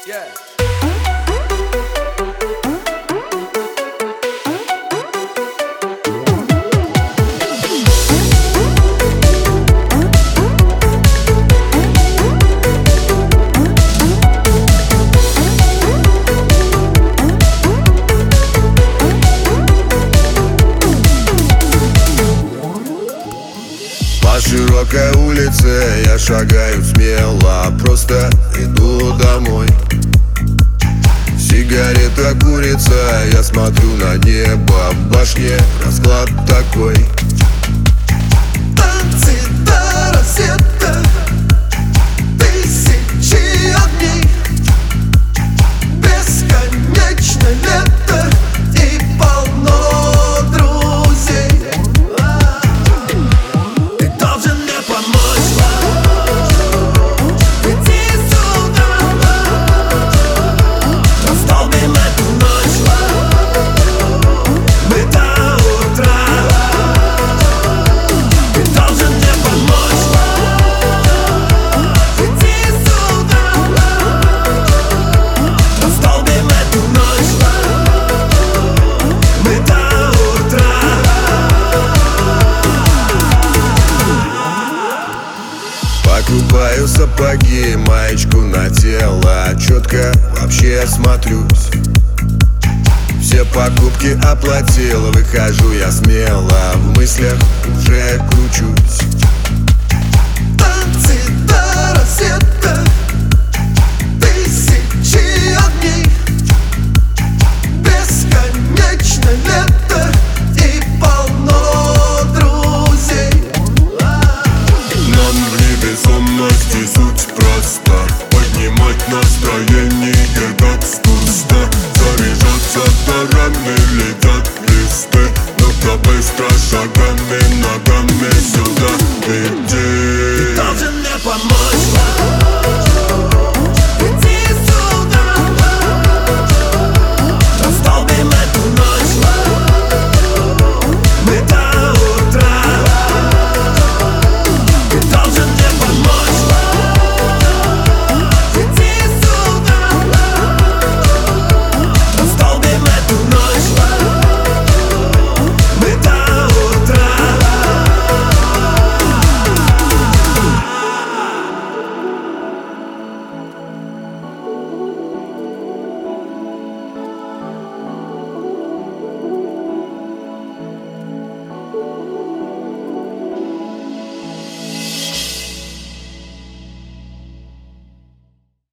Yeah. По широкой улице я шагаю смело, просто иду домой. Сигарета курица, я смотрю на небо, в башне расклад такой. Танцы до рассвета, тысячи огней, бесконечно лето и полно друзей. Ты должен мне помочь, иди сюда, растолпим эту ночь, мы до утра. Ты должен мне помочь, иди сюда, растолпим эту ночь, мы до утра. Покупаю сапоги, маечку на тело, четко вообще смотрюсь. Все покупки оплатил, выхожу я смело, в мыслях уже кручусь. Танцы до рассвета, тысячи огней, бесконечно лето и полно друзей. Нам в невесомости суть проста: поднимать настроение как спусто. Заряжаться бараны летят